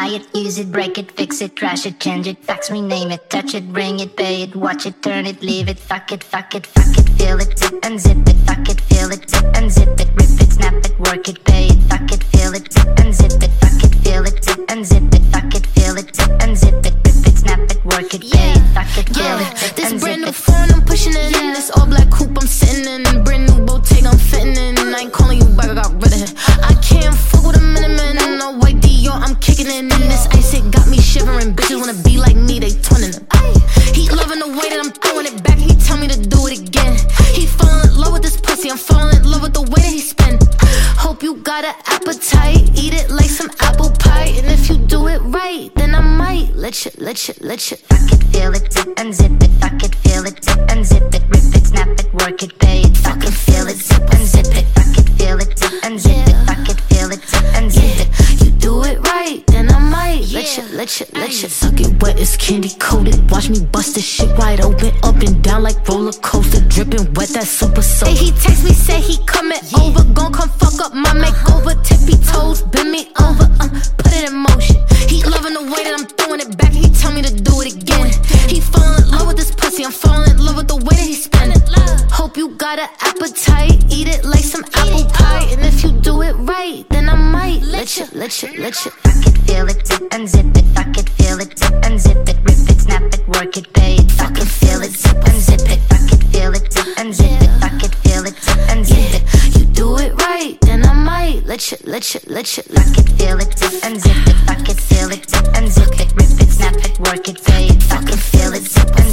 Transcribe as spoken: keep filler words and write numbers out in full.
buy it, use it, break it, fix it, trash it, change it, fax, rename it, touch it, bring it, pay it, watch it, turn it, leave it, fuck it, fuck it, fuck it, feel it, zip and zip it, fuck it, feel it, zip and zip it, rip it, snap it, work it, pay it, fuck it, feel it, zip and zip it, fuck it, feel it, zip and zip it, fuck it, feel it, zip and zip it, rip it, snap it, work it, pay it, fuck it, feel it, zip This and brand zip new it. phone, I'm pushing it in. This all black coupe, I'm sitting in. Brand new Bottega, I'm fitting in. I ain't calling you back, I got rid of it. I can't fuck with a miniman. No white Dior, I'm kicking it in. This ice, it got me shivering. Bitches wanna be like me, they twinning them. He loving the way that I'm throwing it back. He tell me to do it again. He falling in love with this pussy. I'm falling in love with the way that he spin. Hope you got an appetite. Eat it like some apple pie. And if you do it right, then I might let you, let you, let you. Fuck it, feel it, zip and zip it, fuck it, feel it, zip and zip it, rip it, snap it, work it, pay it, fuck it, feel it, zip and zip it, fuck it, feel it, zip and zip it, fuck it, feel it, zip and zip it. You do it right, then I might let you, let you, let you. Suck it wet, it's candy coated. Watch me bust this shit wide open, up and down like roller coaster, dripping wet, that super soap. Hey, he text me, say he coming over, gon' come fuck up my makeover. Tippy toes, bend me over, uh, put it in motion. He loving the way that I'm throwing it back, he tell me to do it again. He falling in love with this pussy, I'm falling in love with the way that he spin. Hope you got an appetite, eat it like some apple pie. And if you do it right, then I might let you, let you, let you. Fuck it, feel it, zip and zip it, fuck it, feel it, zip and zip it, rip it, snap it, work it, pay it, fuck it, feel it, zip and zip it, fuck it, feel it, zip and zip it, fuck it, feel it, zip and zip it. You do it right, then I might let you, let you, let you. Fuck it, feel it, zip and zip it, fuck it, feel it, zip and zip it, rip it, snap it, work it, pay it, fuck it, feel it, zip and